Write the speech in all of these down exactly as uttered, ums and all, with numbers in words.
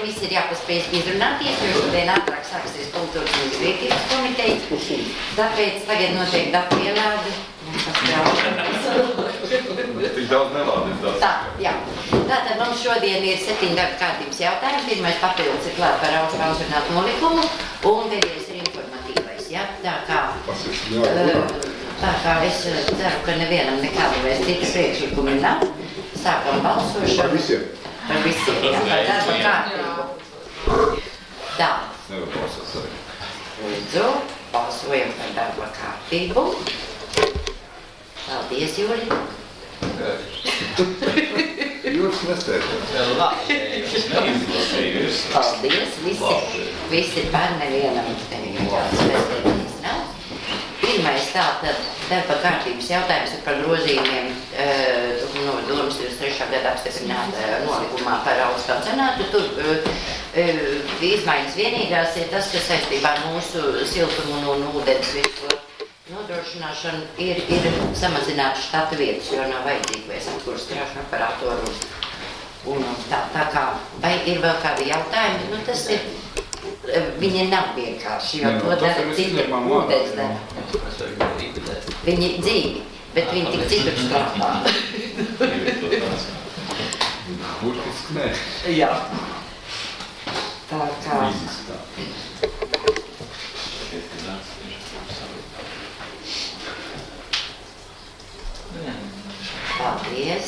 visi ir jāpaspēj izrunāties, jo šodien ātrāk sāksies kultūras un izglītības komiteja. Tāpēc tagad notiek datu ielāde. Tik daudz nelādīs daudz. Tā, jā. Tātad mums šodien ir septiņi darba kārtības jautājumi. Pirmais papildus ir klāt par austrālzinātu nolikumu un pēdējais ir informatīvais. Ja? Tā kā, tā kā es ceru, ka nevienam nekādu vairs citas priekšlikumi nav. Sākam balsošanu. Par visiem? Par visiem, jā, par darba kārtību. Tā. Nevar balsot arī. Lūdzu, balsojam par darba kārtību. Paldies, Jūri. Jūras nestēdās. Paldies, visi, visi par nevienam tāds spēcības nav. Pirmais tātad darba kārtības jautājums ir par grozījumiem no domas divdesmit trešā gada apstiprināta nolikumā par augstālcenātu. Tur izmaiņas vienīgās ir tas, kas saistībā ar mūsu siltumu un ūdens visu nodrošināšanu ir, ir samazināta štata vietas, jo nav vajadzīgi vairs apkurs krāšņu operatoru. Un tā, tā kā, vai ir vēl kādi jautājumi? Nu, tas ir, viņi nav vienkārši, jo to dara citi ūdens dara. Viņi dzīvi, bet viņi tik citur strādā. Burtiski nē. Jā. Tā kā... Paldies.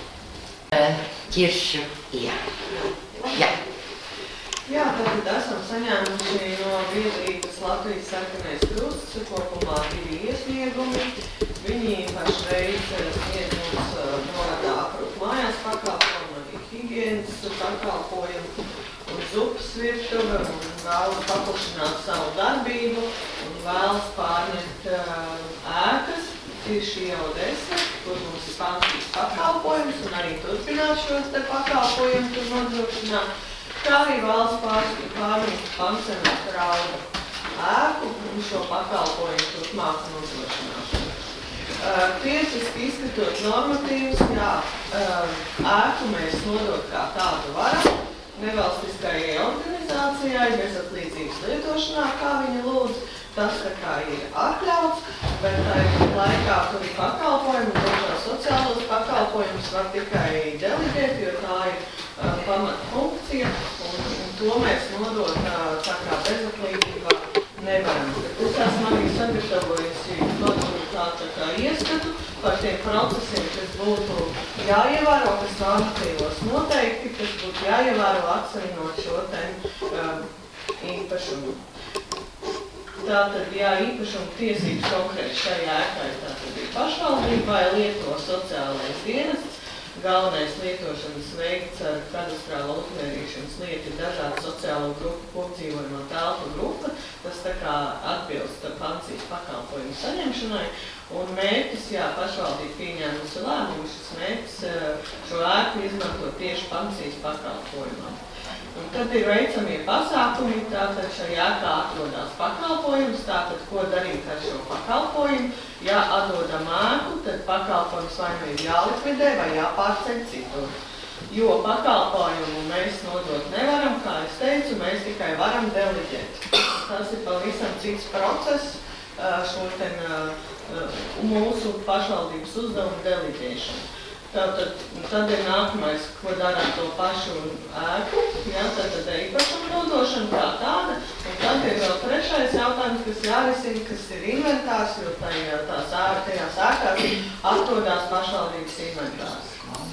Ķiršu, jā. Jā. Jā, tātad esam saņēmuši no biedrības Latvijas Sarkanais Krusts kopumā divi iesniegumi. Viņi pašreiz sniedz mums norādā aprūp mājās pakalpojumu, arī higienas pakalpojumu un zupas virtuve un vēlas paplašināt savu darbību un vēlas pārņemt ēkas. Tieši jau desmit, kur mums ir pensijas pakalpojums un arī turpināt šos te pakalpojumus un nodrošināt, kā arī vēlas pārņemt pensionātu raudu ēku un šo pakalpojumu turpmāk nodrošināšanu. Tiesiski izskatot normatīvus, jā, ēku mēs nodot kā tādu varam, nevalstiskajai organizācijai, bezatlīdzības lietošanā, kā viņa lūdz. Tas tā kā ir atļauts, bet tā laikā tur ir pakalpojumi, dažās sociālos pakalpojumus var tikai deleģēt, jo tā ir uh, pamatfunkcija, un, un to mēs nodot uh, tā kā bezatlīdzībā nevaram. Es esmu arī sagatavojusi nodot tā, tā kā ieskatu par tiem procesiem, kas būtu jāievēro, kas normatīvos noteikti, kas būtu jāievēro atsaļinot šo te uh, īpašumu. Tātad, jā, īpašuma tiesības konkrēti šajā ēkai tātad ir pašvaldībai, lieto sociālais dienests, galvenais lietošanas veikts ar kadastrālo uzmērīšanas lieti dažādu sociālo grupu kopdzīvojumā telpu grupa, tas tā kā atbilst pensijas pakalpojumu saņemšanai, un mērķis, jā, pašvaldība pieņēmusi lēmumu, šis mērķis šo ēku izmanto tieši pensijas pakalpojumā. Un tad ir veicamie pasākumi, tātad šajā ēkā atrodās pakalpojums, tātad ko darīt ar šo pakalpojumu. Ja atdodam ēku, tad pakalpojums vai nu ir jālikvidē vai jāpārceļ citur. Jo pakalpojumu mēs nodot nevaram, kā es teicu, mēs tikai varam deleģēt. Tas ir pavisam cits process, šo ten mūsu pašvaldības uzdevumu deleģēšanu. Tātad, tad ir nākamais, ko dara to pašu ēku, ja, tad īpašumu nodošana kā tāda, un tad ir vēl trešais jautājums, kas jārisina, kas ir inventārs, jo tajā, tās ēkajās ēkās atrodās pašvaldības inventārs.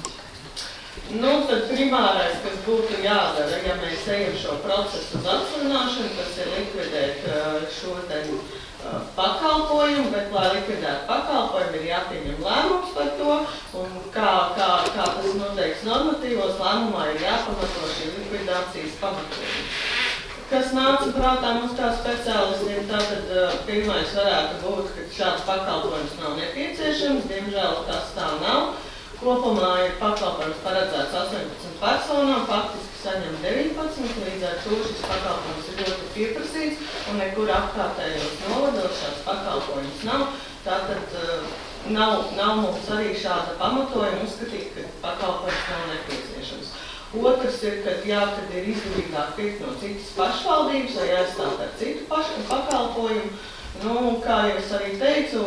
Nu, tad primārais, kas būtu jādara, ja mēs ejam šo procesu uz atslināšanu, tas ir likvidēt šo ten pakalpojumu, bet, lai likvidētu pakalpojumu, ir jāpieņem lēmums par to, un kā, kā, kā tas noteikts normatīvos, lēmumā ir jāpamato šī likvidācijas pamatojums. Kas nāca prātā mums kā speciālistiem, tātad pirmais varētu būt, ka šāds pakalpojums nav nepieciešams, diemžēl tas tā nav. Kopumā ir pakalpojums paredzēts astoņpadsmit personām, faktiski saņem deviņpadsmit, līdz ar to šis pakalpojums ir ļoti pieprasīts, un nekur apkārtējos novados šāds pakalpojums nav. Tātad nav, nav mums arī šāda pamatojuma uzskatīt, ka pakalpojums nav nepieciešams. Otrs ir, ka jā, kad ir izdevīgāk pirkt no citas pašvaldības vai aizstāt ar citu paš, pakalpojumu. Nu, kā jau es arī teicu,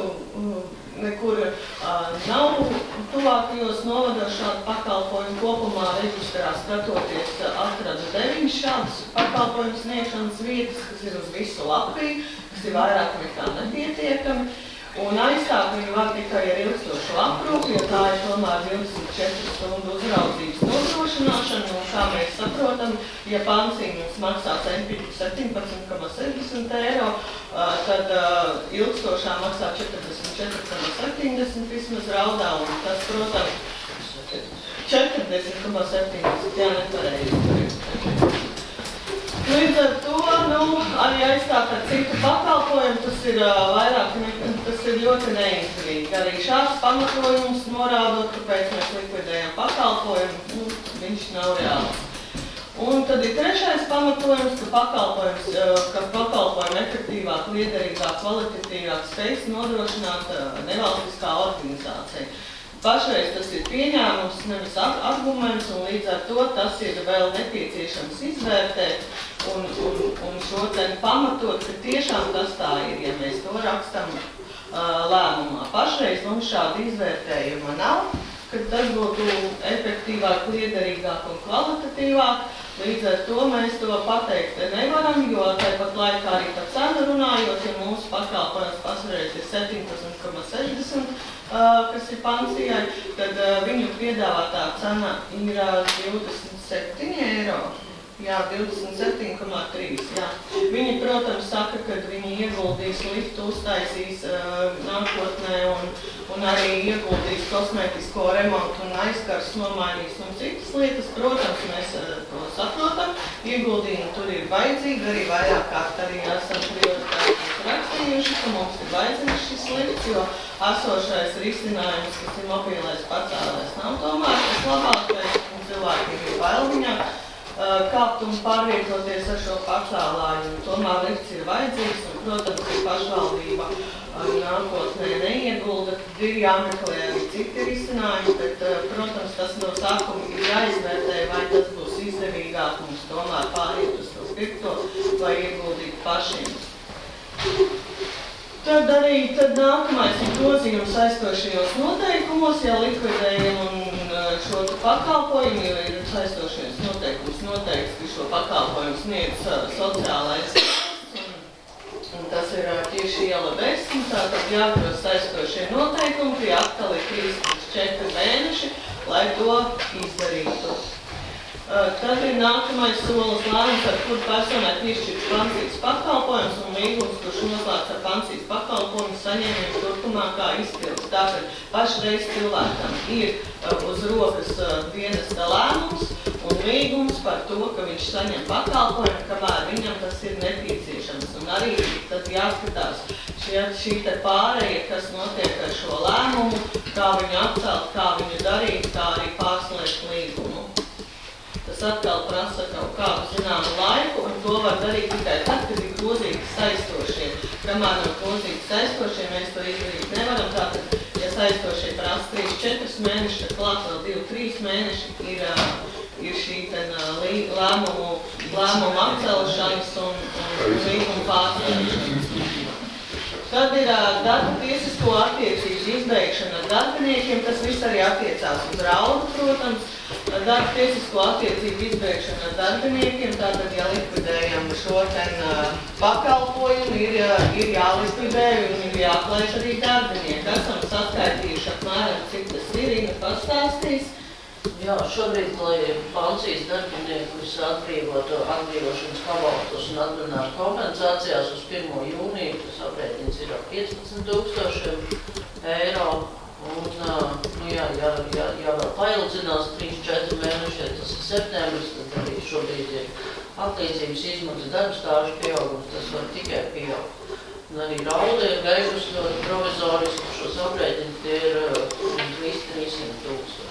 nekur uh, nav tuvākajos novados šādu pakalpojumu. Kopumā reģistrā skatoties atrada deviņas šādas pakalpojumu sniegšanas vietas, kas ir uz visu Latviju, kas ir vairāk nekā nepietiekami. Un aizstāt viņu var tikai ar ilgstošu aprūpi, jo tā ir tomēr divdesmit četru stundu uzraudzības nodrošināšana. Un kā mēs saprotam, ja pensija mums maksā septiņpadsmit komats sešdesmit eiro, tad ilgstošā maksā četrdesmit četri komats septiņdesmit vismaz raudā. Un tas, protams, četrdesmit komats septiņdesmit, jā, nepareizi. Līdz ar to, nu, arī aizstāt ar citu pakalpojumu, tas ir uh, vairāk, ne, tas ir ļoti neizdevīgi. Arī šāds pamatojums norādot, kāpēc mēs likvidējam pakalpojumu, nu, viņš nav reāls. Un tad ir trešais pamatojums, ka pakalpojums, uh, ka pakalpojumu efektīvāk, liederīgāk, kvalitatīvāk spējas nodrošināt uh, nevalstiskā organizācija. Pašreiz tas ir pieņēmums, nevis arguments, un līdz ar to tas ir vēl nepieciešams izvērtēt un, un, un šo ten pamatot, ka tiešām tas tā ir, ja mēs to rakstam uh, lēmumā. Pašreiz mums šāda izvērtējuma nav, kad tas būtu efektīvāk, liederīgāk un kvalitatīvāk. Līdz ar to mēs to pateikt nevaram, jo tāpat laikā arī par cenu runājot, ja mūsu pakalpojums pašreiz ir septiņpadsmit komats sešdesmit, uh, kas ir pensijai, tad uh, viņu piedāvātā cena ir uh, divdesmit septiņi eiro. Jā, divdesmit septiņi komats trīs. Jā. Viņi, protams, saka, ka viņi ieguldīs liftu, uztaisīs uh, nākotnē un, un arī ieguldīs kosmētisko remontu un aizkars nomainīs un citas lietas. Protams, mēs uh, to saprotam. Ieguldījumi tur ir vajadzīgi, arī vairāk kārt arī esam prioritātes rakstījuši, ka mums ir vajadzīgs šis lifts, jo esošais risinājums, kas ir mobilais pacēlēs, nav tomēr tas labākais, un cilvēkiem ir bail viņā kāpt un pārvietoties ar šo pacēlāju. Tomēr lifts ir vajadzīgs un, protams, ir pašvaldība nākotnē neiegulda, tad ir jāmeklē arī citi risinājumi, bet, protams, tas no sākuma ir jāizvērtē, vai tas būs izdevīgāk mums tomēr pāriet uz to pirkto vai ieguldīt pašiem. Tad arī tad nākamais ir grozījums saistošajos noteikumos, ja likvidējam un šo pakalpojumu, jo ir saistošajos noteikumus noteikts, ka šo pakalpojumu sniedz sociālais un, un tas ir tieši iela desmit, tātad jāgroz saistošie noteikumi, tie atkal ir trīs līdz četri mēneši, lai to izdarītu. Tad ir nākamais solis lēmums, ar kur personai piešķirts pensijas pakalpojums un līgums, kurš noslēgts ar pensijas pakalpojumu saņēmējiem turpmākā izpildes. Tātad pašreiz cilvēkam ir uz rokas dienesta lēmums un līgums par to, ka viņš saņem pakalpojumu, kamēr viņam tas ir nepieciešams. Un arī tad jāskatās šie, šī te pārēja, kas notiek ar šo lēmumu, kā viņu atcelt, kā viņu darīt, kā arī pārslēgt līgumu. Tas atkal prasa kaut kādu zināmu laiku, un to var darīt tikai tad, kad ir grozīti saistošie. Kamēr nav grozīti saistošie, mēs to izdarīt nevaram. Tātad, ja saistošie prasa trīs četri mēneši, tad klāt vēl divi trīs mēneši ir, ir šī ten lēmumu, lēmumu atcelšanas un, un līgumu pārslēgšanas. Tad ir uh, darba tiesisko attiecības izbeigšana ar darbiniekiem, tas viss arī attiecās uz raudu, protams. Darba tiesisko attiecību izbeigšana ar darbiniekiem, tātad, ja likvidējam šo ten uh, pakalpojumu, ir, uh, ir jālikvidē un ir jāplēš arī darbinieki. Esam saskaitījuši apmēram, cik tas ir, Ina pastāstīs. Jā, šobrīd, lai pensijas darbiniekus atbrīvotu atbrīvošanas pabalstos un atbrīvinātu kompensācijās uz pirmo jūniju, tas aprēķins ir ap piecpadsmit tūkstošiem eiro. Un, nu jā, ja, ja, ja vēl paildzinās trīs četri mēneši, tas ir septembris, tad arī šobrīd ir atlīdzības izmaksas darba stāžu pieaugums, tas var tikai pieaugt. Un arī rauda ir beigusi ļoti provizoriski, šos aprēķins tie ir līdz trīsimt tūkstoši.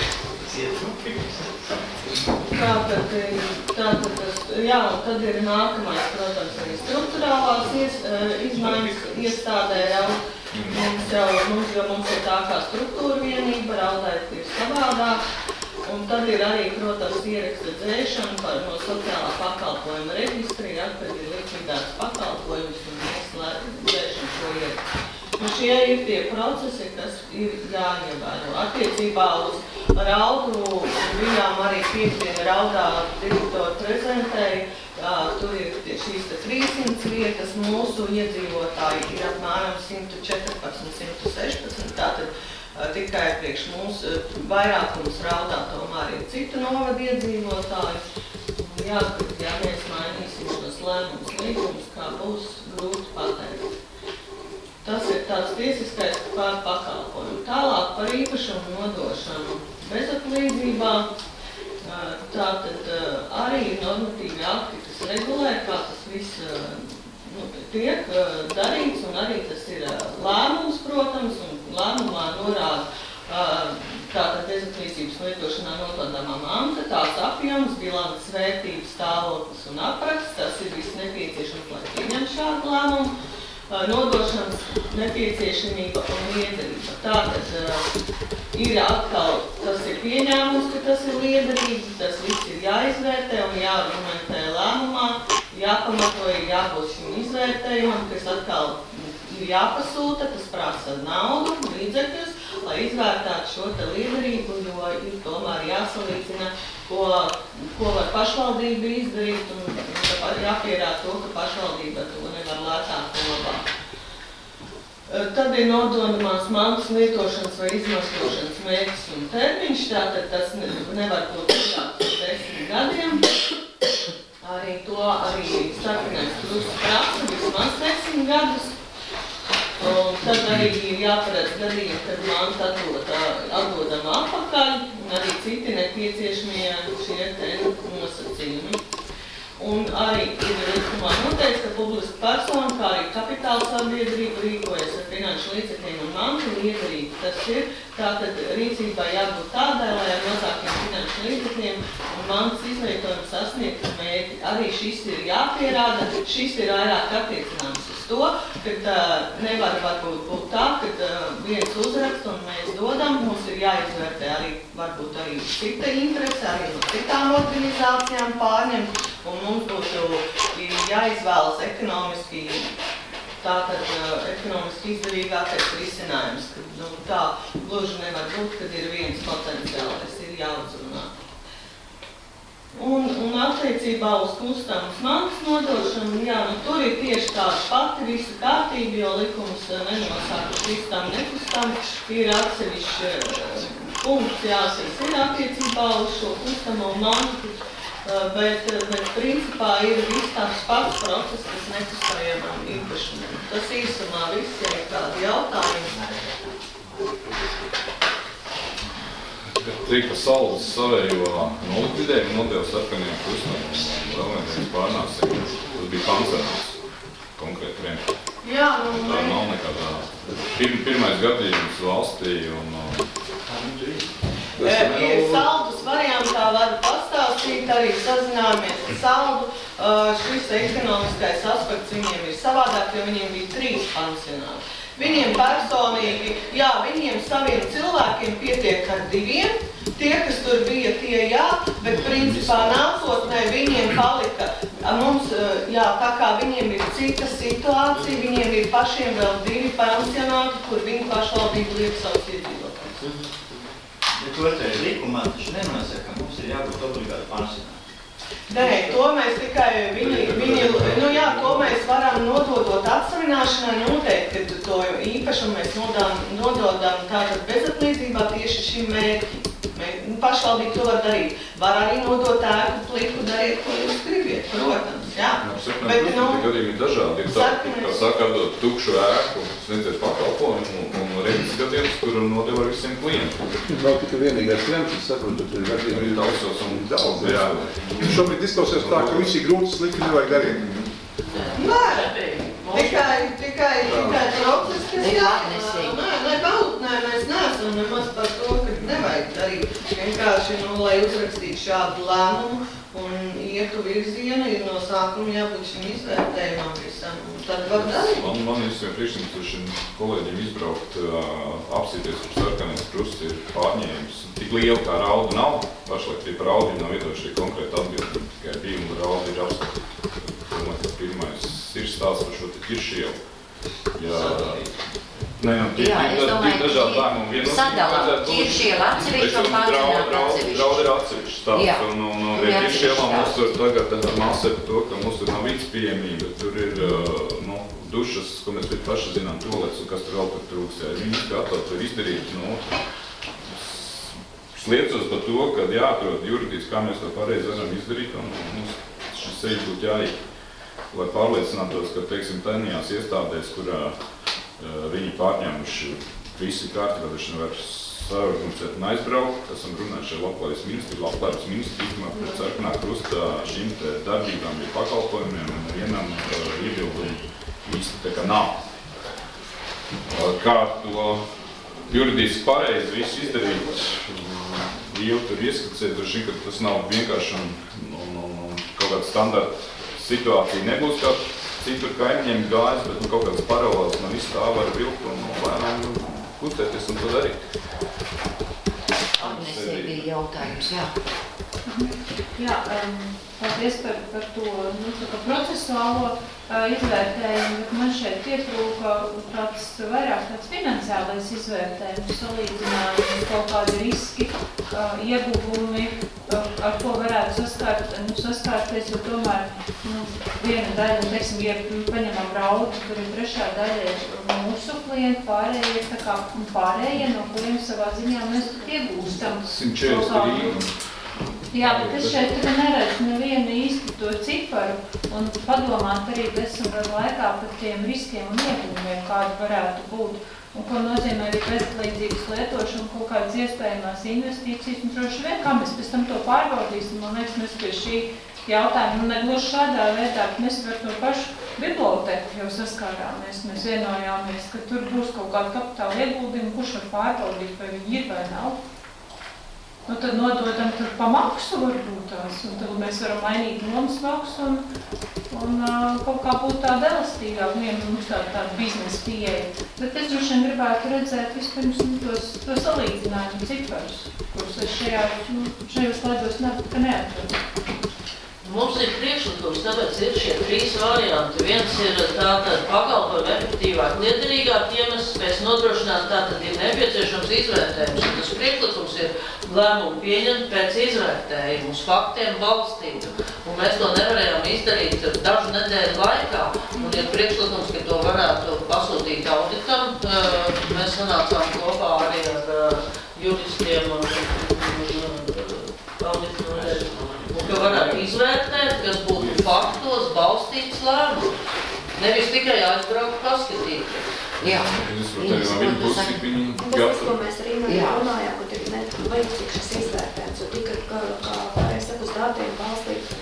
Tātad, tātad tas, jā, un tad ir nākamais, protams, arī struktūrālās ies, izmaiņas iestādē jau. Mums jau, mums, jo mums ir tā kā struktūra vienība, raudēt ir savādāk. Un tad ir arī, protams, ieraksta dzēšana par no sociālā pakalpojuma reģistra, ja, kad ir likvidēts pakalpojums un mēs dzēšam šo ierakstu. Un šie ir tie procesi, kas ir jāievēro. Attiecībā uz raudu bijām arī piekdiena raudā direktori prezentēja. Tur ir šīs trīssimts vietas, mūsu iedzīvotāji ir apmēram simt četrpadsmit, simt sešpadsmit, tātad tikai priekš mūsu vairākums raudā tomēr ir citu novadu iedzīvotāji. Jāskat, ja mēs mainīsim šos lēmumus līgumus, kā būs grūti pateikt. Tas ir tāds tiesiskais pār pakalpojumu. Tālāk par īpašumu nodošanu bezatlīdzībā. Tātad arī normatīvi akti, kas regulē, kā tas viss nu, tiek darīts, un arī tas ir lēmums, protams, un lēmumā norāda tātad bezatlīdzības lietošanā nododamā manta, tās apjoms, bilances vērtības, stāvoklis un apraksts, tas ir viss nepieciešams, lai pieņem šādu lēmumu. Nodošanas nepieciešamība un liederība. Tātad ir atkal, tas ir pieņēmums, ka tas ir liederīgi, tas viss ir jāizvērtē un jāargumentē lēmumā, jāpamato, ir jābūt šim izvērtējumam, kas atkal ir jāpasūta, tas prasa naudu, līdzekļus, lai izvērtētu šo te liederību, jo ir tomēr jāsalīdzina, ko, ko var pašvaldība izdarīt, un jāpierāda to, ka pašvaldība to nevar lētāk un labāk. Tad ir nododamās mantas lietošanas vai izmantošanas mērķis un termiņš, tātad tas nevar būt ilgāks par desmit gadiem. Arī to arī sarkanais krusts prasa vismaz desmit gadus. Un tad arī ir jāparedz gadījumi, kad manta atdod, atdodama atpakaļ, un arī citi nepieciešamie šie te nosacījumi. Un arī ir likumā noteikts, ka publiska persona, kā arī kapitāla sabiedrība rīkojas ar finanšu līdzekļiem un mantu liederīgi. Tas ir, tātad rīcībā jābūt tādai, lai ar mazākiem finanšu līdzekļiem un mantas izvietojumi sasniegtu mērķi. Arī šis ir jāpierāda, šis ir vairāk attiecināms uz to, kad uh, nevar varbūt būt tā, kad uh, viens uzrakst un mēs dodam, mums ir jāizvērtē arī varbūt arī cita interese, arī no citām organizācijām pārņemt, un mums būtu jāizvēlas ekonomiski, tātad uh, ekonomiski izdevīgākais risinājums, ka nu, tā gluži nevar būt, kad ir viens potenciālais, ir jāuzrunā. Un, un attiecībā uz kustamas mantas nodošanu, jā, nu tur ir tieši tāda pati visa kārtība, jo likums nenosaka kustam, nekustam, ir atsevišķi punkts jāsaka ir attiecībā uz šo kustamo mantu, bet, bet principā ir viss tāds pats process, kas nekustajamam īpašumam. Tas īsumā viss, ja ir kādi jautājumi. Tika saldas savējo nolikvidējumu nodeva sarkaniem kustam un vēl vienreiz pārnāsim. Tas bija pancerams konkrēti vien. Jā, nu... Tā nav nekādā pirm, pirmais gadījums valstī un... E, ir saldus variantā, varu pastāstīt, arī sazinājāmies ar saldu. Uh, šis ekonomiskais aspekts viņiem ir savādāk, jo viņiem bija trīs pansionāti. Viņiem personīgi, jā, viņiem saviem cilvēkiem pietiek ar diviem, tie, kas tur bija, tie jā, bet principā nākotnē viņiem palika, mums, jā, tā kā viņiem ir cita situācija, viņiem ir pašiem vēl divi pensionāti, kur viņu pašvaldību liek savus iedzīvotājus. Bet otrajā likumā taču nenosaka, ka mums ir jābūt obligāti pensionāti. Nē, to mēs tikai, viņi, viņi, nu jā, to mēs varam nododot atsavināšanai noteikti, ka to īpašumu mēs nodām, nododam tātad bezatlīdzībā tieši šim mērķim. Pašvaldība to var darīt. Var arī nodot ēku pliku, dariet, ko jūs gribiet, protams, jā. Bet, nu, gadījumi ir dažādi. Ir tā, kā saka, atdot tukšu ēku, sniedziet pakalpojumu un, un rītas gadījums, kur nodeva ar visiem klientiem. Nav tikai vienīgais klients, es saprotu, ka ir gadījumi. Ir daudzos un daudz, jā. Šobrīd izklausās tā, ka visi grūti slikti nevajag darīt. Nē, tikai, tikai, tikai process, kas jāatnē. Nē, nē, baut, nē, mēs neesam nemaz par to, ka nevajag darīt. Vienkārši, nu, lai uzrakstītu šādu lēmumu un ietu virzienu, ir no sākuma jābūt šim izvērtējumam visam. Tad var darīt. Man, man visiem priekšniekušiem kolēģiem izbraukt, uh, apsīties par sarkanais krusts ir pārņēmis. Tik liela kā rauda nav, pašlaik tie par raudu nav iedojuši konkrēti atbildi, tikai bija un rauda ir apskatīta. Domāju, ka pirmais ir stāsts par šo te ķiršielu. Jā, nē, nu, tie ir dažādi lēmumi. Sadalām ķiršielu atsevišķi un pancināt atsevišķi. Rauda ir atsevišķi stāsts, un, un, un pie ķiršielām mums tur tagad masē par to, ka mums tur nav vīds pieejamība, tur ir, nu, dušas, ko mēs paši zinām, tolets, un kas tur vēl par trūks, jā, viņi gatavi to izdarīt, nu, sliecos par to, ka jāatrod juridiski, kā mēs to pareizi varam izdarīt, un mums šis ceļš būtu jāiet, lai pārliecinātos, ka, teiksim, tajās iestādēs, kurā uh, viņi pārņēmuši visi kārtvedašanu var saorganizēt un aizbraukt, esam runājuši ar Labklājības ministri, Labklājības ministri, pret sarkanā krusta šīm te darbībām ir pakalpojumiem un vienam uh, iebildumu īsti tā kā nav. Uh, kā to juridiski pareizi visu izdarīt, jau tur ieskicēt, droši, ka tas nav vienkārši un, un, un, un kaut kāda standarta situācija nebūs kā citur kaimiņiem gājas, bet nu, kaut kādas paralēlas man visu tā var vilkt un lēnām kustēties un to darīt. Agnesē bija jautājums, jā. Jā, um, paldies par, par to nu, tā procesuālo uh, izvērtējumu, bet man šeit pietrūka tāds vairāk tāds finansiālais izvērtējums, salīdzinājums, kaut kādi riski, uh, ieguvumi, uh, ar ko varētu saskārt, nu, saskārties, jo tomēr nu, viena daļa, teiksim, ja paņemam raudu, tur ir trešā daļa ir mūsu klienti, pārējie ir tā kā pārējie, no kuriem savā ziņā mēs iegūstam. simt četrdesmit Jā, bet es šeit neredzu nevienu īsti to ciparu un padomāt arī desmit gadu laikā par tiem riskiem un ieguvumiem, kādi varētu būt. Un ko nozīmē arī bezlīdzības lietošana, kaut kādas iespējamās investīcijas, un droši vien, kā mēs pēc tam to pārbaudīsim, man liekas, mēs pie šī jautājuma, nu negluži šādā veidā, bet mēs par to pašu biblioteku jau saskārāmies. Mēs vienojāmies, ka tur būs kaut kāda kapitāla ieguldījuma, kurš var pārbaudīt, vai viņi ir vai nav. Nu, tad nododam tur pa maksu varbūt tās, un tad mēs varam mainīt nomas maksu un, un uh, kaut kā būt tāda elastīgāk, viena mums tāda, tāda biznesa pieeja. Bet es droši vien gribētu redzēt vispirms nu, tos, to salīdzinājumu ciparus, kurus es šajā, nu, šajos slaidos ne, neatrodu. Mums ir priekšlikums, tāpēc ir šie trīs varianti. Viens ir tātad pakalpojumu efektīvāk, liederīgāk iemesls, pēc nodrošināt tātad ir nepieciešams izvērtējums. Tas priekšlikums ir lēmumu pieņemt pēc izvērtējumu, uz faktiem balstītu. Un mēs to nevarējām izdarīt dažu nedēļu laikā. Un ir priekšlikums, ka to varētu pasūtīt auditam. Mēs sanācām kopā arī ar juristiem un, un, un auditam. Un ka varētu izvērtēt, kas būtu faktos balstīts lēmums. Nevis tikai aizbraukt paskatīt. Jā. Es varu arī no viņa pusi, viņi Un tas, ko mēs arī runājām, ka ir vajadzīgs šis izvērtējums, jo tikai, kā, kā pareizi saka, uz datiem balstīt.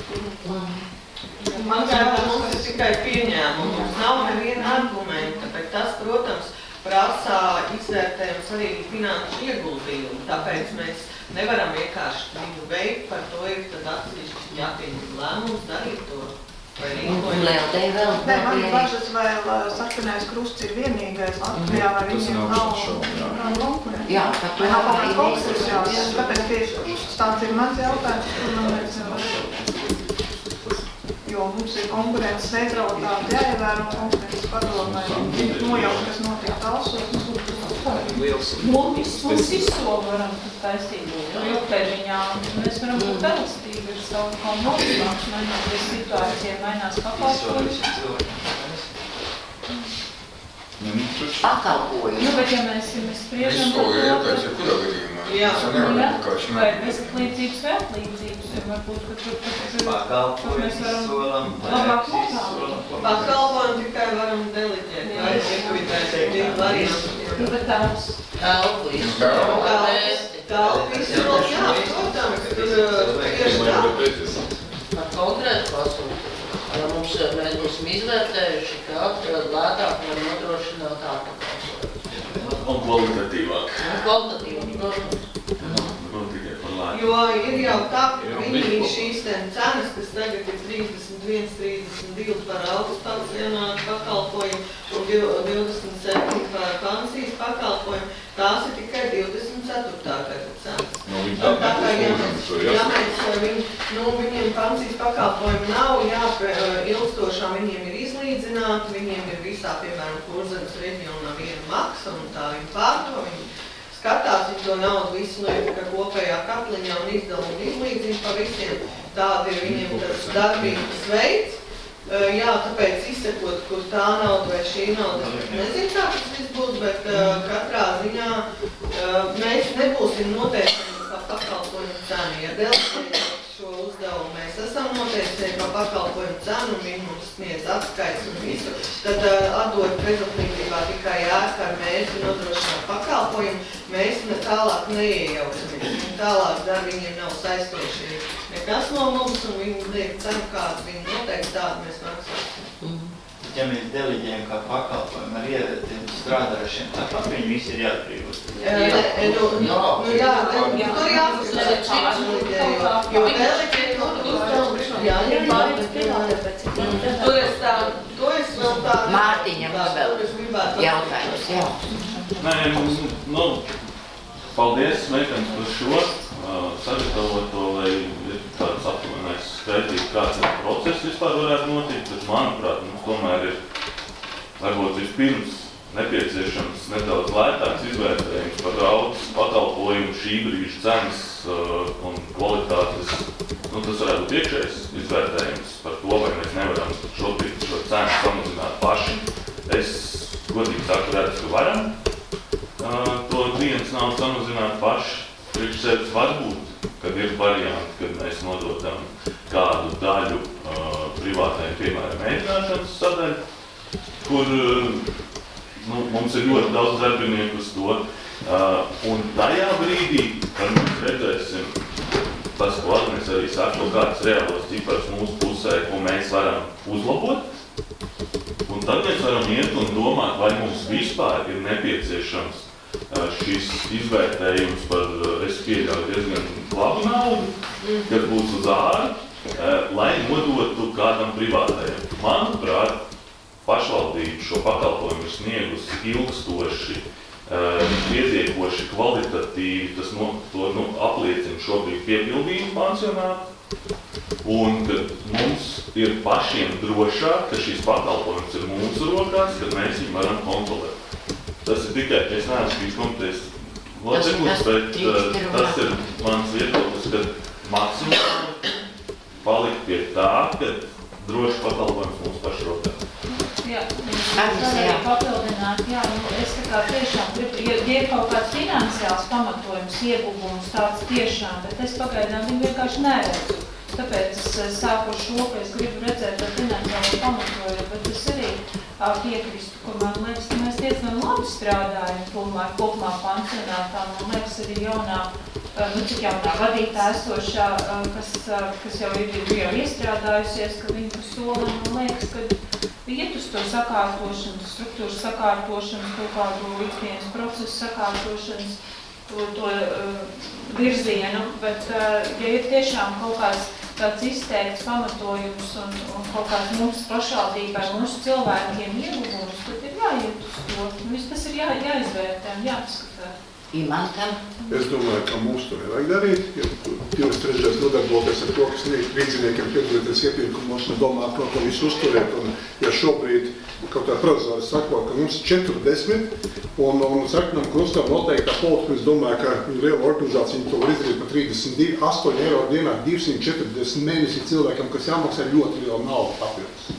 Man kā mums ir tikai pieņēmumi, mums nav neviena argumenta, bet tas, protams, prasā izvērtējums arī finanšu ieguldījumu, tāpēc mēs nevaram vienkārši viņu veikt, par to ir tad atsevišķi jāpieņem lēmums darīt to. Un Leldei vēl Nē, man ir bažas, vai sarkanais krusts ir vienīgais Latvijā, vai viņiem nav konkurence. Jā, par to nav arī konkurence, jā. Tāpēc tieši tāds ir mans jautājums, kur man liekas, jo mums ir konkurences neutralitāte jāievēro konkurences padomē, nojaut, kas notiek talsos. Mums, mums izsolu varam taisīt, jo ilgtermiņā mēs varam būt elastīgi ar savu kā nozīmāks, mainoties situācijai, mainās pakalpojums. Pakalpojums. Nu, bet ja mēs, ja mēs spriežam par to, Jā, vai bezlīdzības vai atlīdzības, ja varbūt, ka tur, ka tur, ka mēs varam labāk nopelnīt. pakalpojumu tikai varam deliģēt, vai likvidēt, ir varianti. Nu, bet tāds Telpu izsolu. Telpu izsolu, jā, protams, tur tieši tā. Ar konkrētu pasūtījumu. Ja mums mēs būsim izvērtējuši, ka lētāk var nodrošināt ārpakalpojumus. Un kvalitatīvāk. Un kvalitatīvāk, protams. Un tikai par Jo ir jau tā, ka viņi šīs cenas, kas tagad ir trīsdesmit viens, trīsdesmit divi par augstu pansionātu pakalpojumu un divdesmit septiņi par pensijas pakalpojumu, tās ir tikai divdesmit ceturtā gada cenas. Nu, viņi tā nepūs šo ja mēs, viņi, nu, viņiem pensijas pakalpojumi nav, jā, ilgstošā viņiem ir izlīdzināti, viņiem ir visā, piemēram, Kurzemes reģionā viena maksa un tā viņi pārto, viņi skatās, viņi to naudu visu liek kopējā katliņā un izdelumu izlīdzina pa visiem. Tāda ir viņiem tas darbības veids. Jā, tāpēc izsekot, kur tā nauda vai šī nauda, es nezinu, kā tas viss būs, bet katrā ziņā mēs nebūsim noteikti kā pakalpojumu cenu. Ja Delfija šo uzdevumu mēs esam noteikti kā pakalpojumu cenu un viņi mums sniedz atskaits un visu, tad atdod bezatlīdzībā tikai ēka ar mērķi nodrošināt pakalpojumu, mēs ne tālāk neiejaucamies. Tālāk dar viņiem nav saistoši nekas no mums un viņi liek cenu kādu, viņi noteikti tādu mēs maksāsim. Ja mēs deliģējam kā pakalpojumu ar ievediem strādājušiem, tāpēc viņi visi ir jāatbrīvot. Jā, nu jā, tur jāsaka, jo deliģēja kaut uzdevumu, jā, ir pārēc, tur es tā, to es vēl tā, Mārtiņam vēl jautājums, jā. Nē, nu, paldies, meitenes, par šo sagatavoto, lai ir tāds aptuvenais skaitīt, kāds ir process vispār varētu notikt, bet, manuprāt, mums tomēr ir varbūt vispirms nepieciešams nedaudz lētāks izvērtējums par augstas pakalpojumu šī brīža cenas un kvalitātes. Nu, tas varētu būt iekšējs izvērtējums par to, vai mēs nevaram šobrīd šo cenu samazināt paši. Es godīgi saku, redzu, ka varam to dienas naudu samazināt paši. Priekš sevis varbūt, kad ir varianti, kad mēs nododam kādu daļu uh, privātajiem, piemēram, mēģināšanas sadaļu, kur uh, nu, mums ir ļoti daudz darbinieku uz to. Uh, un tajā brīdī, kad mēs redzēsim tas, ko Agnes arī saka, kāds reālos cipars mūsu pusē, ko mēs varam uzlabot, un tad mēs varam iet un domāt, vai mums vispār ir nepieciešams šis izvērtējums par, es pieļauju, diezgan labu naudu, kas būs uz āru, lai nodotu kādam privātajam. Manuprāt, pašvaldība šo pakalpojumu ir sniegusi ilgstoši, pietiekoši kvalitatīvi, tas no, to nu, apliecina šobrīd piepildījumu pansionātu, un kad mums ir pašiem drošāk, ka šis pakalpojums ir mūsu rokās, kad mēs viņu varam kontrolēt. Tas ir tikai, es neesmu bijis komitejas loceklis, bet uh, tas ir mans viedoklis, ka maksimāli palikt pie tā, ka droši pakalpojums mūsu pašu rokās. Jā, es arī papildināt, jā, nu, es tā kā tiešām gribu, ja ir kaut kāds finansiāls pamatojums, ieguvums tāds tiešām, bet es pagaidām viņu vienkārši neredzu. Tāpēc es sāku šo, ka es gribu redzēt ar finansiālo pamatojumu, bet es arī piekristu, ka man liekas, ka mēs diezgan labi strādājam tomēr kopumā pansionātā. Man liekas, arī jaunā, nu cik jaunā vadītā esošā, kas, kas jau ir jau iestrādājusies, ka viņi par soli, man liekas, ka iet uz to sakārtošanu, struktūras sakārtošanu, kaut kādu ikdienas procesu sakārtošanas, to, to uh, virzienu, bet uh, ja ir tiešām kaut kāds tāds izteikts pamatojums un, un kaut kāds mums pašvaldībai, mūsu cilvēkiem ieguvums, tad ir jāiet uz to. Viss tas ir jā, jāizvērtē un jāpaskatā. Imantam? Es domāju, ka mums to nevajag darīt, ja divas trešdaļas nodarboties ar to, kas sniegt līdziniekiem piedalīties iepirkumos un domāt, ko to visu uzturēt. Un, ja šobrīd kaut tā profesori saka, ka mums ir četrdesmit, un, un Sarkanam Krustam noteikti tā politika, es domāju, ka liela organizācija to var izdarīt par trīsdesmit astoņi eiro dienā, divsimt četrdesmit mēnesi cilvēkam, kas jāmaksā ļoti liela nauda papildus.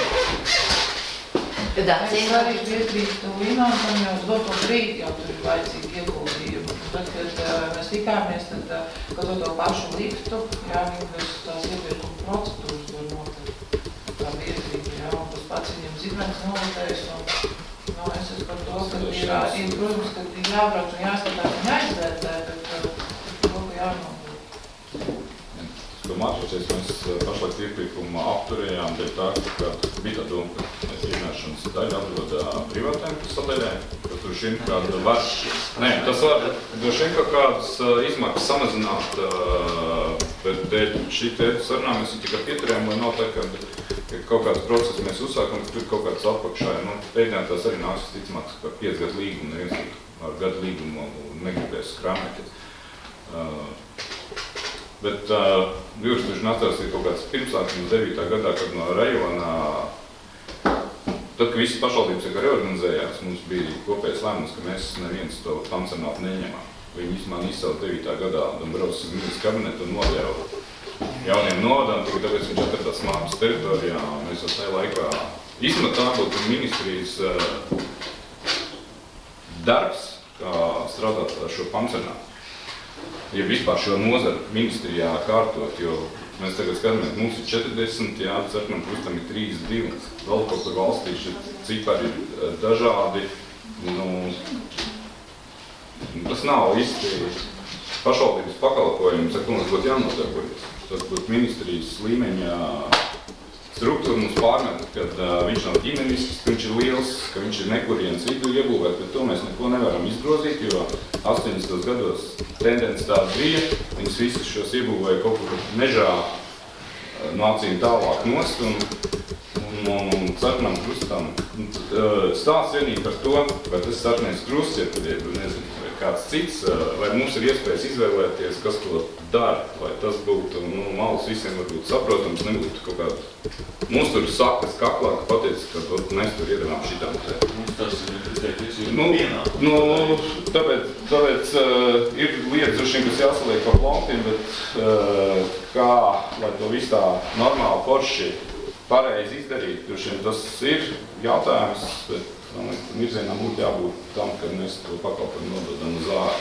Tad es arī piekrītu Imantam jau uz doto brīdi, jau tur ir vajadzīgi ieguldījumi. Tad, kad uh, mēs tikāmies, tad, uh, kad to pašu liktu, jā, viņas tās iepirkuma procedūras var noteikt. Tā biedrība, jā, un tas pats viņam Zibens novadējis. Un, no, es esmu par to, ka ir, ir, protams, ka ir jābrauc un jāskatās un jāizvērtē, bet uh, to, ka jānodot. Ka mācoties mēs pašlaik iepirkumu apturējām, dēļ tā, ka bija tā doma, ka mēs iznāšanas daļu atdod privātiem sadaļai, kas droši vien kāda var. Nē, tas var droši vien kaut kādas izmaksas samazināt, bet dēļ šī te sarunā mēs tikai pieturējām, lai nav tā, ka kaut kāds process mēs uzsākam, ka tur kaut kāds apakšā, nu, pēdējā tās arī nāks ticamāks par piec gadu līgumu, neviens ar gadu līgumu negribēs krāmēties. Uh, bet uh, Jūras taču nācās ir kaut kāds pirmsākums devītā gadā, kad no rajonā, tad, kad visas pašvaldības reorganizējās, mums bija kopējs lēmums, ka mēs neviens to pansionātu neņemam. Viņi man izcēla devītā gadā Dombrovskis ministrs kabinetu un nodēva jauniem novadām, tikai tāpēc viņš atradās māmas teritorijā, un mēs jau tajā laikā īstenībā tā būtu ministrijas uh, darbs, kā strādāt ar šo pansionātu. Ja vispār šo nozaru ministrijā kārtot, jo mēs tagad skatāmies, mums ir četrdesmit, jā, cerpnam, plus tam ir trīsdesmit divi. Vēl kaut kur valstī šie cipari ir dažādi. Nu, tas nav īsti pašvaldības pakalpojums, ar ko mums būtu jānodarbojas. Tas būtu ministrijas līmeņa struktūra mums pārmet, kad uh, viņš nav ģimenisks, ka viņš ir liels, ka viņš ir nekurienes vidu iebūvēt, bet to mēs neko nevaram izgrozīt, jo astoņdesmitos gados tendence tāda bija, viņas visus šos iebūvēja kaut kur mežā uh, no acīm tālāk nost un, un, un, un sarkanām krustam. Uh, stāsts vienīgi par to, vai tas sarkanais krusts ir, tad ir, nezinu, kāds cits, vai mums ir iespējas izvēlēties, kas to dara, vai tas būtu, nu, malas visiem varbūt saprotams, nebūtu kaut kāda. Mums tur sakas kaklā, ka pateica, ka mēs tur iedavām šitām te. Mums tas ir, teikts, ir nu, vienā. Nu, tāpēc, tāpēc uh, ir lietas, droši vien, kas jāsaliek par plauktiem, bet uh, kā, lai to visu tā normāli forši pareizi izdarīt, droši vien tas ir jautājums, bet virzienā būtu jābūt tam, kad mēs to pakalpojumu nododam uz ārā.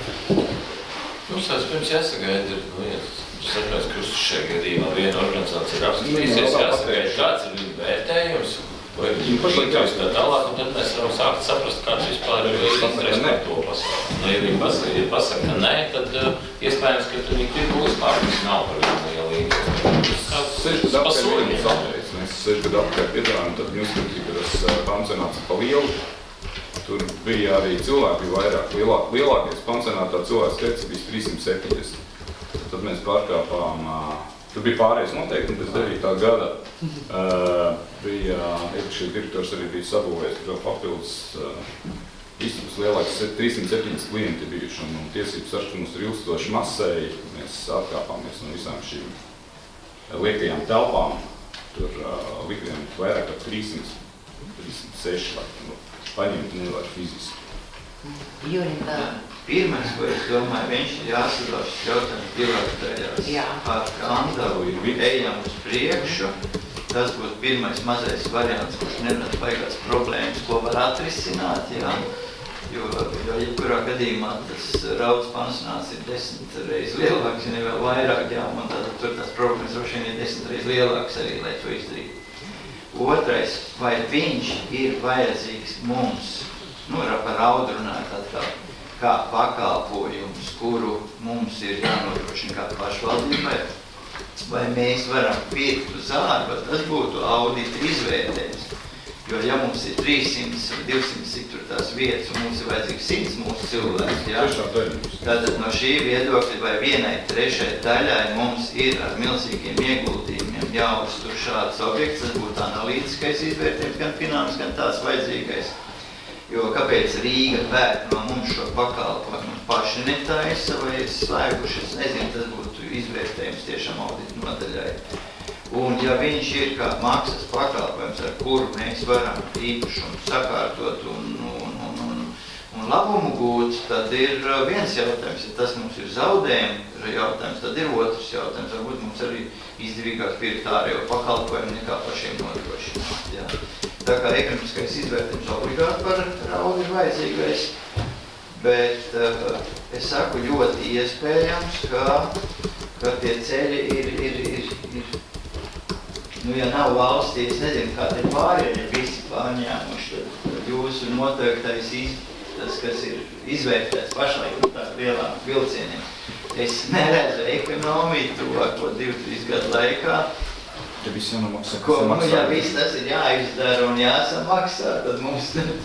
Mums tāds pirms jāsagaida ir, nu, ja sarkanais krusts šajā gadījumā viena organizācija ir apskatīsies, jāsagaida, kāds ir viņa vērtējums, vai viņa pašlikās tā tālāk, un tad mēs varam sākt saprast, kāds vispār ir interesi par to pasauli. Nu, ja viņi pasaka, ja pasaka, ka nē, tad uh, iespējams, ka viņi tirgu vispār nav par vienu lielu interesi. Seši gadu apkārt mums apreiz. Mēs seši gadu apkārt piedāvājam, tad jūs skatīja, ka tas pansionāts ir pa lielu. Tur bija arī cilvēki vairāk. Lielāk, lielākais pansionātā cilvēks skaits bija trīssimt septiņdesmit. Tad mēs pārkāpām, tur bija pārējais noteikti, pēc devītā gada uh, bija, iepriekšējais direktors arī bija sabūvējis, ka papildus uh, istabas lielāks trīssimt septiņdesmit klienti bijuši, un, un tiesības sargs mums ir ilgstoši masēji. Mēs atkāpāmies no visām šīm liekajām telpām. Tur uh, likajām vairāk par trīssimt, trīssimt seši, lai nu, paņemt nevar fiziski. Jurim vēl. Pirmais, ko es domāju, viņš ir jāsadala šis jautājums divās daļās. Jā. Ar Kandavu ejam uz priekšu. Tas būtu pirmais mazais variants, kurš nerada baigās problēmas, ko var atrisināt, jā. Jo, jo jebkurā gadījumā tas raudas pansionāts ir desmit reizes lielāks, ja ne vēl vairāk, jā, un tad tur tās problēmas droši vien ir desmit reizes lielāks arī, lai to izdarītu. Otrais, vai viņš ir vajadzīgs mums, nu, par raudu runāt atkal, kā pakalpojums, kuru mums ir jānodrošina kā pašvaldībai, vai mēs varam pirkt uz ārā, tas būtu audita izvērtējums. Jo, ja mums ir trīssimt, divsimt cik tur tās vietas, un mums ir vajadzīgs simts mūsu cilvēks, jā, tātad no šī viedokļa vai vienai trešai daļai mums ir ar milzīgiem ieguldījumiem jāuztur šāds objekts, tas būtu analītiskais izvērtējums, gan finanses, gan tās vajadzīgais. Jo kāpēc Rīga pērk no mums šo pakalpojumu paši netaisa vai slēguši, es nezinu, tas būtu izvērtējums tiešām audita nodaļai. Un ja viņš ir kā maksas pakalpojums, ar kuru mēs varam īpašumu sakārtot un, un, un, un, un labumu gūt, tad ir viens jautājums. Ja tas mums ir zaudējumi jautājums, tad ir otrs jautājums. Varbūt mums arī izdevīgāk pirkt ārējo pakalpojumu nekā pašiem nodrošināt. Jā. Tā kā ekonomiskais izvērtējums obligāti par raudu ir vajadzīgais, bet uh, es saku ļoti iespējams, ka, ka tie ceļi ir, ir, ir, ir nu, ja nav valstī, es nezinu, kā te pārējie visi pārņēmuši, tad jūsu noteiktais, tas, kas ir izvērtēts pašlaik tā lielām vilcieniem. Es neredzu ekonomiju tuvāko divu, trīs gadu laikā. Ja viss jānomaksā, ko, nu, ja viss tas ir jāizdara un jāsamaksā, tad mums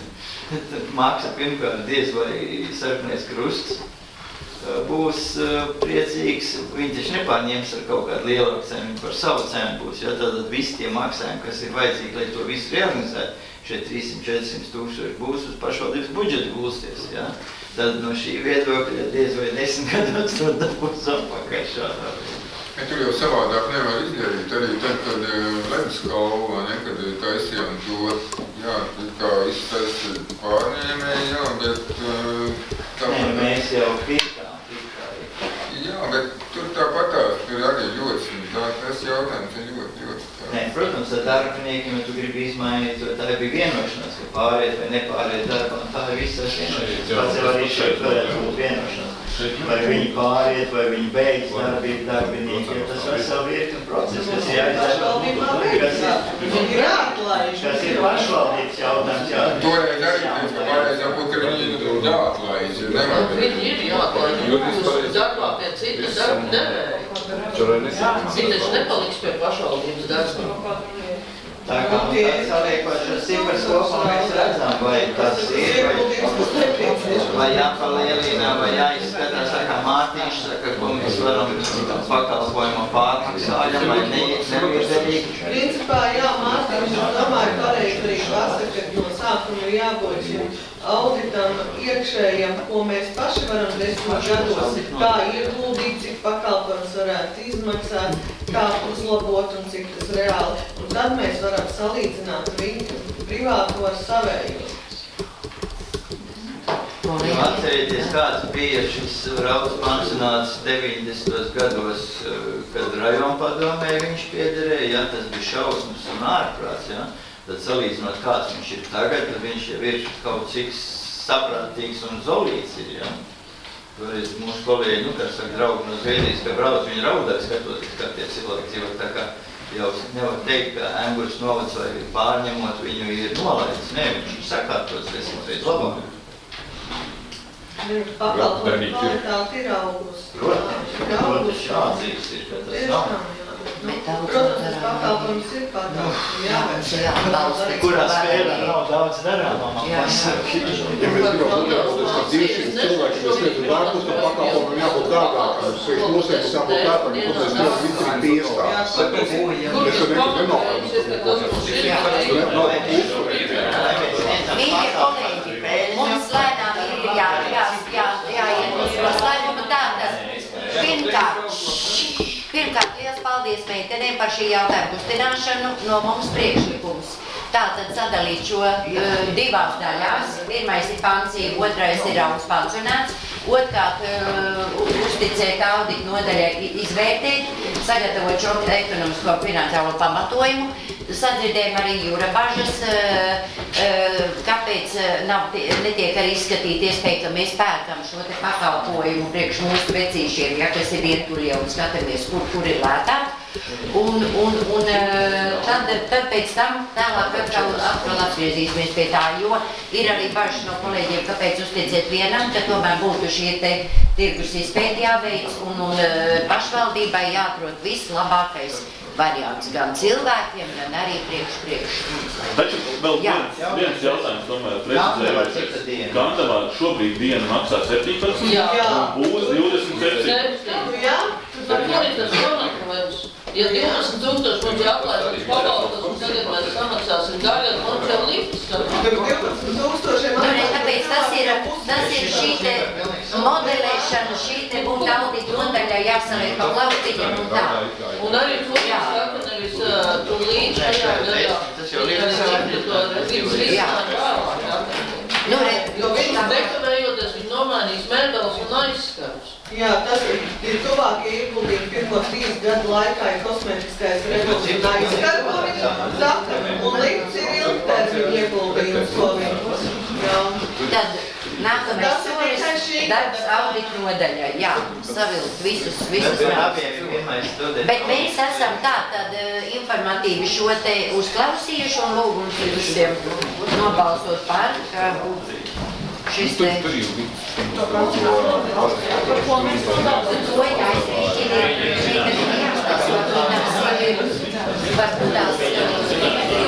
maksa pirmkārt diez vai sarkanais krusts būs priecīgs, viņi taču nepārņems ar kaut kādu lielāku cenu, par savu cenu būs, ja tātad visi tie maksājumi, kas ir vajadzīgi, lai to visu realizētu, šeit trīsimt četrsimt tūkstoši būs uz pašvaldības budžetu gulsties, ja. Tad no šī viedokļa diez vai desmit gados to dabūs apakaļ šādā. Ja tur jau savādāk nevar izdarīt, arī tad, kad Leduskalvu, ne, kad taisījām to, jā, kā iztaisa pārņēmēji, jā, bet tā... Nē, mēs jau pirkām, pirkām. Jā, bet tur tāpatās, tur arī ļoti, tā, tas jautājums ir ļoti, ļoti tā. Nē, protams, ar darbiniekiem, ja tu gribi izmainīt, tā bija vienošanās, ka pāriet vai nepāriet darbā, tā ir visas vienošanās. Pats jau arī šeit varētu būt vienošanās. Vai viņi pāriet, vai viņi beidz darbību darbinieki, jo tas ir savu virkni process, kas ir jāizdara, kas ir pašvaldības jautājums. Toreiz arī teiks, ka pārējais jābūt, ka viņi jāatlaidz, ja nevar. Viņi ir jāatlaidz, jūs darbā pie cita darba devēja. Viņi taču nepaliks pie pašvaldības darba. Tā kā mums saliekot šos cipars kopā, mēs redzam, vai tas ir, vai, vai jāpalielina, vai jāizskatās, kā Mārtiņš saka, ko mēs varam pakalpojumu pārmaksājam, vai nevienderīgi. Principā, jā, Mārtiņš, es domāju, pareizi arī pasaka, ka no sākuma ir jābūt šim auditam iekšējam, ko mēs paši varam desmit gados, kā ieguldīt, cik pakalpojums varētu izmaksāt, kā uzlabot un cik tas reāli. Un tad mēs varam salīdzināt viņu privāto ar savējo. Atcerieties, kāds bija šis Rauds pansionāts deviņdesmitos gados, kad rajonpadomē viņš piederēja, ja, tas bija šausmas un ārprāts, ja. Tad salīdzinot, kāds viņš ir tagad, tad viņš jau ir kaut cik saprātīgs un zolīts ir, ja. Toreiz mūsu kolēģi, nu, kas saka, draugi no Zviedrijas, ka brauc, viņi raudāja skatoties, kā tie cilvēki dzīvo, tā kā jau nevar teikt, ka Engurs novads vai pārņemot viņu ir nolaidis. Nē, viņš ir sakārtots desmit reiz labāk. Pakalpojumu kvalitāte ir augusi. Protams, protams, jāatzīst ir, ka tas nav. Protams, tas pakalpojums ir pakalpojums, jā. Kurā spēlē nav daudz darāmā, man pasaka. Ja mēs gribam uzrādīt, ka divsimt cilvēki, mēs sniedzam darbus, tad pakalpojumam jābūt dārgākam. Es teicu, mūsēs jābūt dārgākam, ko mēs gribam izdarīt piestāvis. Mēs jau nekad nenolēmam. Mīļie kolēģi, mums lēnām ir jā, jā, jā, jāiet uz to slēgumu tātad. Pirmkārt, pirmkārt, liels paldies meitenēm par šī jautājuma kustināšanu no mums priekšlikums. Tātad sadalīt šo uh, divās daļās. Pirmais ir pansija, otrais ir Rauds pansionāts. Otrkārt, uh, uzticēt audita nodaļai izvērtēt, sagatavot šo ekonomisko finansiālo pamatojumu. Sadzirdējām arī jūra bažas, uh, uh, kāpēc nav, netiek arī izskatīt iespēja, ka mēs pērkam šo te pakalpojumu priekš mūsu vecīšiem, ja, kas ir vientuļie un skatāmies, kur, kur ir lētāk. Un, un, un tad, tad pēc tam tālāk atkal, atkal atgriezīsimies pie tā, jo ir arī bažas no kolēģiem, kāpēc uzticēt vienam, ka tomēr būtu šie te tirgus izpēti jāveic un, un pašvaldībai jāatrod vislabākais variants gan cilvēkiem, gan arī priekš priekš. Taču vēl viens, viens jautājums tomēr precizējot. Gandavā šobrīd diena maksā septiņpadsmit un būs divdesmit septiņi. Jā, par ko ir tas jaunākais? Ja divdesmit tūkstoši mums jāplājas pabalstas un tagad mēs samaksāsim daļu, mums jau lifts. divdesmit tūkstošiem tāpēc tas ir, tas ir šī te modelēšana, šī te būtu audita nodaļā jāsaliek pa plautiņiem un tā. Un arī to jāsaka nevis tu līdz šajā gadā. Tas jau ir Nu, jo viņi dekavējoties, viņi nomainīs mēbeles un aizskars. Jā, tas ir, ir tuvākie ieguldījumi pirmo trīs gadu laikā ir kosmētiskais remonts un aizskars, ko viņi saka, un līdz ir ilgtermiņa ieguldījums, ko viņi. Jā. Tad nākamais solis darbs audita nodaļai, jā, savilkt visus, visus rādus. Bet mēs esam tā tad informatīvi šo te uzklausījuši un lūgums ir visiem nobalsot par, ka šis te... Par ko mēs to daudz? To jāizrīšķi, šeit arī jāstāsta, varbūt tās ir, varbūt tās